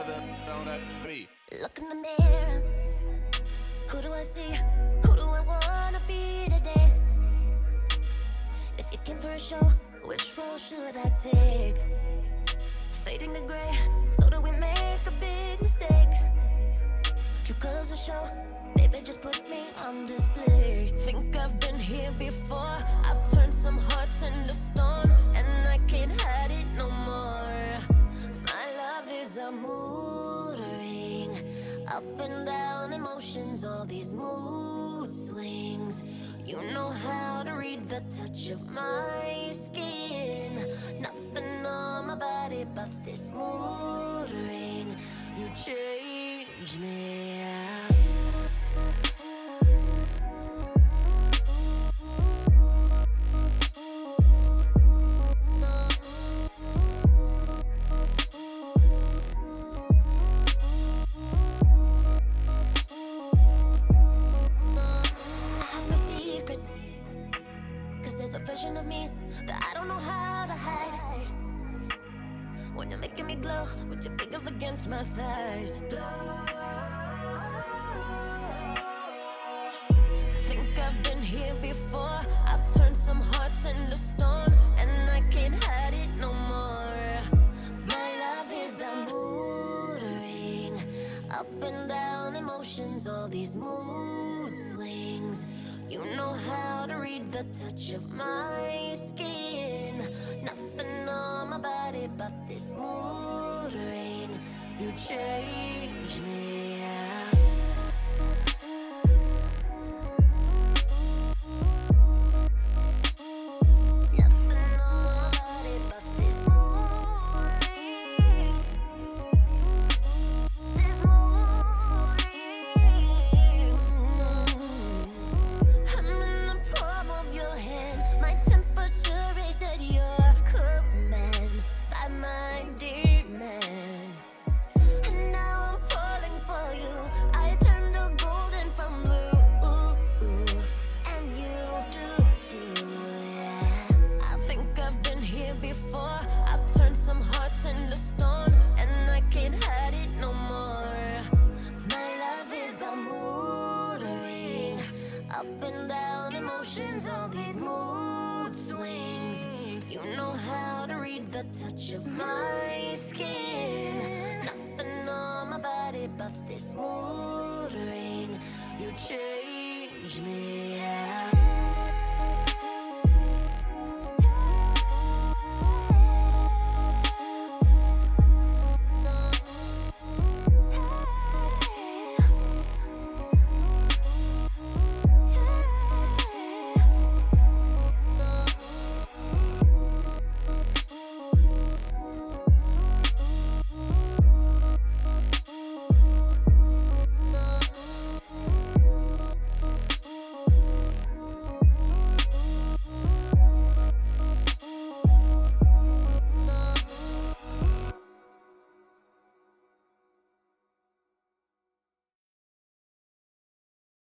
on that beat. Look in the mirror. Who do I see? Who do I wanna be today? If you came for a show, which role should I take? Fading to gray, so do we make a big mistake? True colors will show, baby, just put me on display. Think I've been here before, I've turned some hearts into stone, and I can't hide it no more. My love is a mood ring, up and down emotions, all these mood swings. You know how to read the touch of my skin. Nothing on my body but this mood ring. You change me. There's a version of me that I don't know how to hide. When you're making me glow with your fingers against my thighs. Think I've been here before, I've turned some hearts into stone, and I can't hide it no more. My love is a mood ring, up and down emotions, all these mood swings. You know how to read the touch of my skin. Nothing on my body but this mood ring. You change me. Before I've turned some hearts into stone, and I can't hide it no more. My love is a mood ring, up and down emotions, all these mood swings. You know how to read the touch of my skin. Nothing on my body but this mood ring. You change me.